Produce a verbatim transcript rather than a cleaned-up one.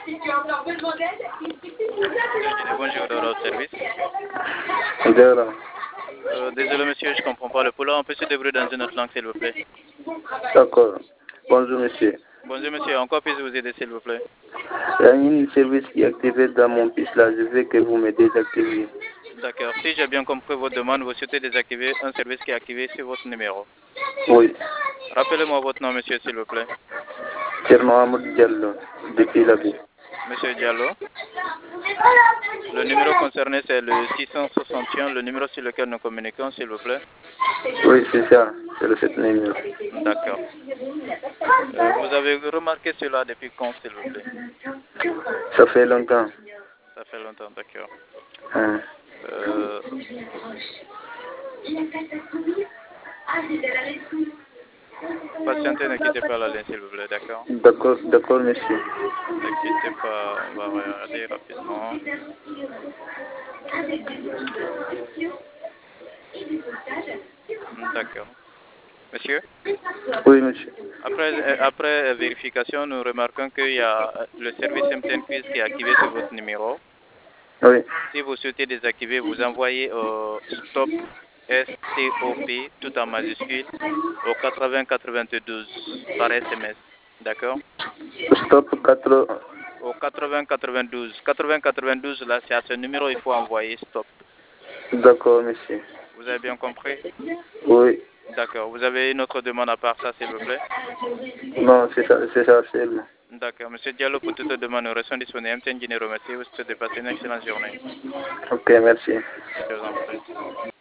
Bonjour, dans service. Zéro. Euh, désolé monsieur, je comprends pas le poula. On peut se débrouiller dans une autre langue s'il vous plaît. D'accord. Bonjour monsieur. Bonjour monsieur, encore puis-je vous aider s'il vous plaît? Il y a un service qui est activé dans mon piste là. Je veux que vous me désactiviez. D'accord. Si j'ai bien compris votre demande, vous souhaitez désactiver un service qui est activé sur votre numéro. Oui. Rappelez-moi votre nom monsieur s'il vous plaît. Thierno Amadou Diallo, depuis la ville. Monsieur Diallo. Le numéro concerné c'est le six cent soixante et un, le numéro sur lequel nous communiquons s'il vous plaît. Oui, c'est ça. C'est le sept numéro. D'accord. Euh, vous avez remarqué cela depuis quand s'il vous plaît? Ça fait longtemps. Ça fait longtemps, d'accord. Hein. Euh... Patientez, ne quittez pas la ligne s'il vous plaît, d'accord? D'accord, d'accord monsieur. Ne quittez pas, on va regarder rapidement. D'accord. Monsieur? Oui monsieur. Après, après vérification, nous remarquons qu'il y a le service M T N Quiz qui est activé sur votre numéro. Oui. Si vous souhaitez désactiver, vous envoyez euh, stop S T O P tout en majuscule au quatre-vingts quatre-vingt-douze par S M S. D'accord? Stop quatre. Au quatre-vingts quatre-vingt-douze. quatre-vingts quatre-vingt-douze, là, c'est à ce numéro il faut envoyer stop. D'accord monsieur. Vous avez bien compris? Oui. D'accord. Vous avez une autre demande à part ça, s'il vous plaît? Non, c'est ça, c'est ça seulement. D'accord. Monsieur Diallo, pour toute demande, nous restons disponibles. M T N Guinée remercie. Vous souhaitez de passer une excellente journée. Ok, merci. Je vous en prie.